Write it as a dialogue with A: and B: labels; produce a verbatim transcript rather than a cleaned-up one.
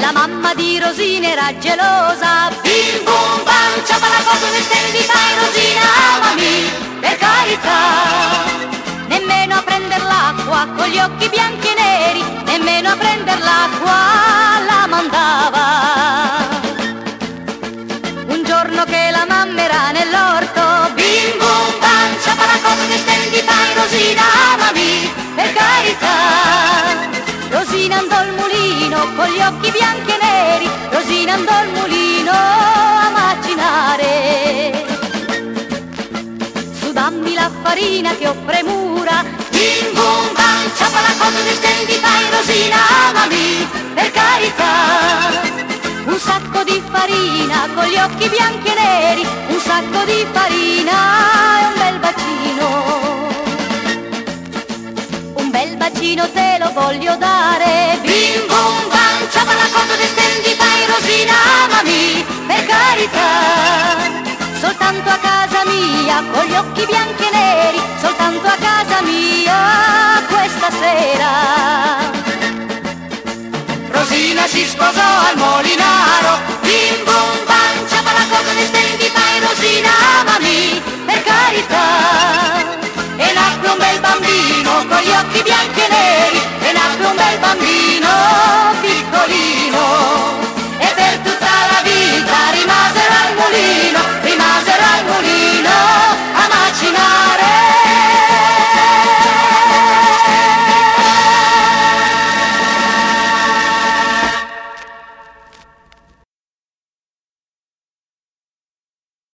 A: La mamma di Rosina era gelosa. Bim bum bam, ciapa la cosa del stelle di fai, Rosina amami, per carità. Nemmeno a prender l'acqua con gli occhi bianchi e neri, nemmeno a prender l'acqua la mandava. Un giorno che la mamma era nell'orto, bim bum bam, ciapa la cosa del stelle di fai, Rosina amami, per carità. Rosina andò al mulino con gli occhi bianchi e neri, Rosina andò al mulino a macinare. Su dammi la farina che ho premura, bim bum bam, ciapa la cosa del stelle di fai, Rosina amami, per carità. Un sacco di farina con gli occhi bianchi e neri, un sacco di farina e un bel bacino. Un bel bacino te lo voglio dare, bim bum bam, ciapa la cosa del stelle di fai, Rosina amami, per carità. Soltanto a casa mia, con gli occhi bianchi e neri, soltanto a casa mia questa sera. Rosina si sposò al Molinaro, bim bum bam, ciapa la cosa del stelle di fai, Rosina amami, per carità. E nacque un bel bambino con gli occhi bianchi e neri, e nacque un bel bambino.